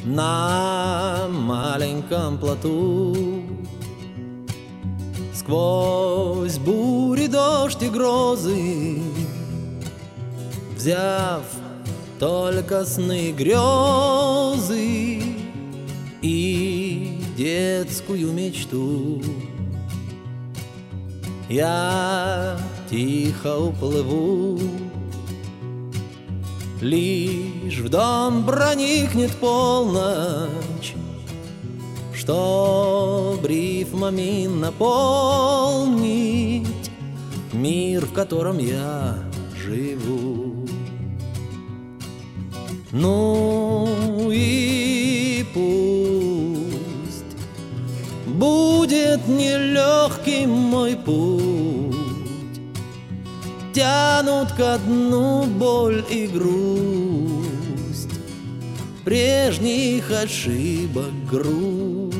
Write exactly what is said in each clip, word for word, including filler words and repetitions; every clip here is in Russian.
на маленьком плоту. Сквозь бури, дождь и грозы, взяв только сны и грезы и детскую мечту, я тихо уплыву. Лишь в дом проникнет полночь, чтоб рифмами наполнить мир, в котором я живу. Ну и пусть будет нелегким мой путь, тянут ко дну боль и грусть, прежних ошибок груз.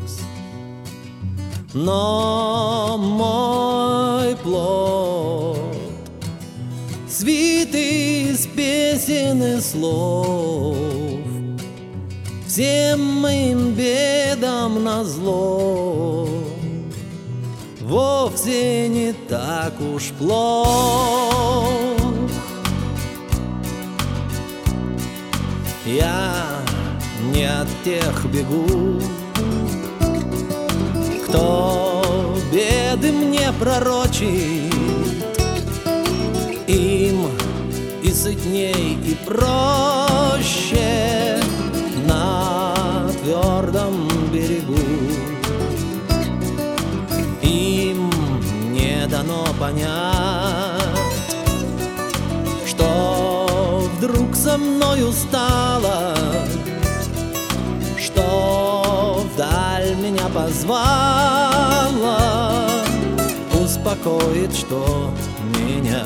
Но мой плод свитый из песен и слов, всем моим бедам назло, вовсе не так уж плох. Я не от тех бегу, кто беды мне пророчит. Им и сытней, и проще на твердом берегу. Им не дано понять, что вдруг со мною стало, что вдаль меня позвала, успокоит, что меня.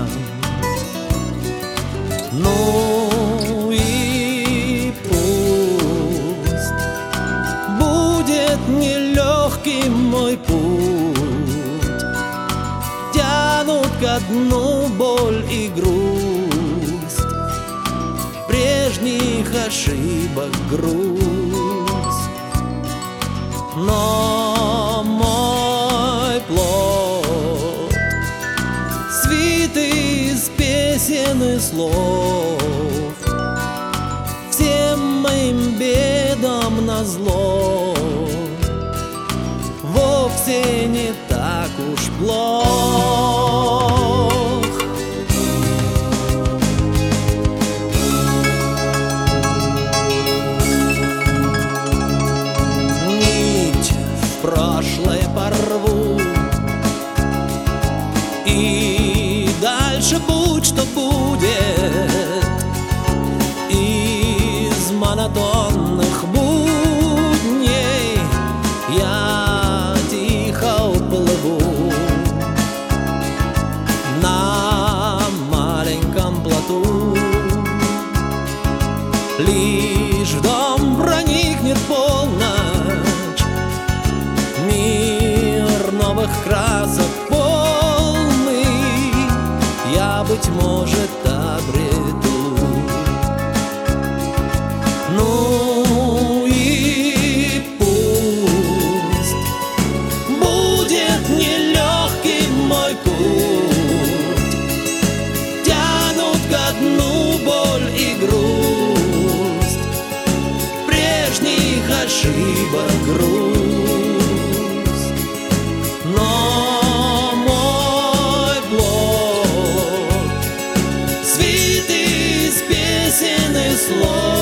Ну и пусть будет нелегким мой путь, тянут ко дну боль и грусть, прежних ошибок груз. Но мой плод свитый из песен и слов, всем моим бедам назло, вовсе не так уж плох. Нить в прошлое порву, и дальше будь что будет. Из монотонных будней я тихо уплыву на маленьком плоту. Лишь в дом проникнет полночь, мир новых красок полный я, быть может, обрету. Ну и пусть будет нелегким мой путь, тянут ко дну боль и грусть, прежних ошибок груз. Но мой плод свитый из песен и слов,